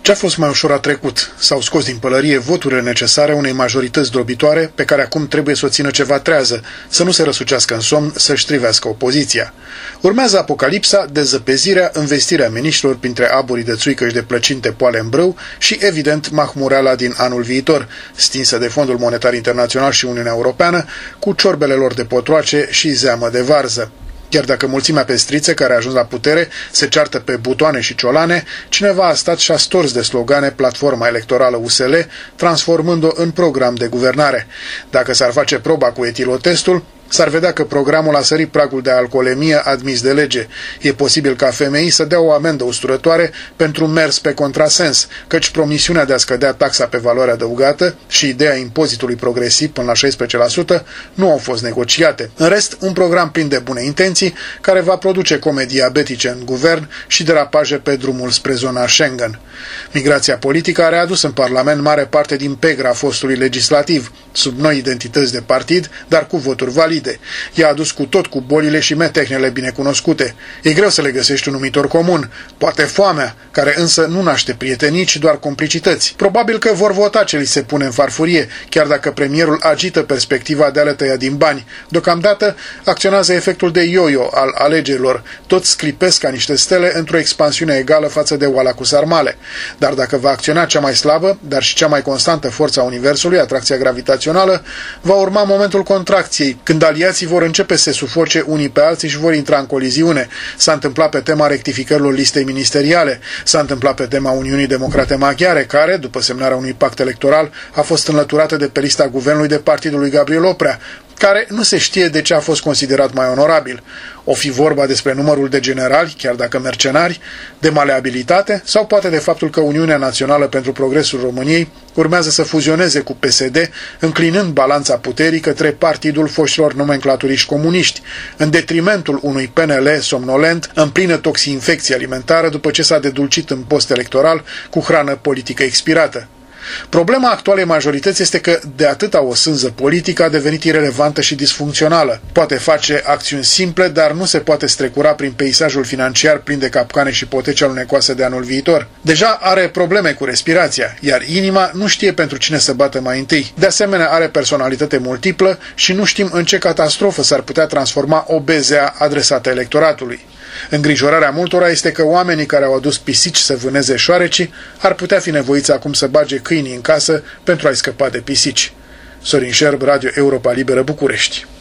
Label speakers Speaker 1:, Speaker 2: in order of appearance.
Speaker 1: Ce-a fost mai ușor a trecut. S-au scos din pălărie voturile necesare unei majorități drobitoare pe care acum trebuie să o țină ceva trează, să nu se răsucească în somn, să-și trivească opoziția. Urmează apocalipsa, dezăpezirea, învestirea miniștrilor printre aburii de țuică și de plăcinte poale în brâu și, evident, mahmureala din anul viitor, stinsă de Fondul Monetar Internațional și Uniunea Europeană, cu ciorbele lor de potroace și zeamă de varză. Chiar dacă mulțimea pestriță care a ajuns la putere se ceartă pe butoane și ciolane, cineva a stat și a stors de slogane platforma electorală USL, transformând-o în program de guvernare. Dacă s-ar face proba cu etilotestul, s-ar vedea că programul a sărit pragul de alcoolemie admis de lege. E posibil ca FMI să dea o amendă usturătoare pentru mers pe contrasens, căci promisiunea de a scădea taxa pe valoare adăugată și ideea impozitului progresiv până la 16% nu au fost negociate. În rest, un program plin de bune intenții, care va produce comedii diabetice în guvern și derapaje pe drumul spre zona Schengen. Migrația politică a readus în Parlament mare parte din pegra fostului legislativ, sub noi identități de partid, dar cu voturi valide. I-a adus cu tot cu bolile și metehnele binecunoscute. E greu să le găsești un numitor comun, poate foamea, care însă nu naște prietenii, ci doar complicități. Probabil că vor vota ce li se pune în farfurie, chiar dacă premierul agită perspectiva de a le tăia din bani. Deocamdată acționează efectul de yo-yo al alegerilor. Toți sclipesc ca niște stele într-o expansiune egală față de oala cu sarmale. Dar dacă va acționa cea mai slabă, dar și cea mai constantă forță a universului, atracția gravitațională, va urma momentul contracției, când aliații vor începe să se sufoce unii pe alții și vor intra în coliziune. S-a întâmplat pe tema rectificărilor listei ministeriale, s-a întâmplat pe tema Uniunii Democrate Maghiare, care, după semnarea unui pact electoral, a fost înlăturată de pe lista guvernului de partidul lui Gabriel Oprea, care nu se știe de ce a fost considerat mai onorabil. O fi vorba despre numărul de generali, chiar dacă mercenari, de maleabilitate, sau poate de faptul că Uniunea Națională pentru Progresul României urmează să fuzioneze cu PSD, înclinând balanța puterii către partidul foștilor nomenclaturiști comuniști, în detrimentul unui PNL somnolent, în plină toxinfecție alimentară după ce s-a dedulcit în post electoral cu hrană politică expirată. Problema actualei majorități este că de atâta o sânză politică a devenit irelevantă și disfuncțională. Poate face acțiuni simple, dar nu se poate strecura prin peisajul financiar plin de capcane și ipoteci alunecoase de anul viitor. Deja are probleme cu respirația, iar inima nu știe pentru cine să bată mai întâi. De asemenea, are personalitate multiplă și nu știm în ce catastrofă s-ar putea transforma o bezea adresată electoratului. Îngrijorarea multora este că oamenii care au adus pisici să vâneze șoarecii ar putea fi nevoiți acum să bage câinii în casă pentru a-i scăpa de pisici. Sorin Șerb, Radio Europa Liberă, București.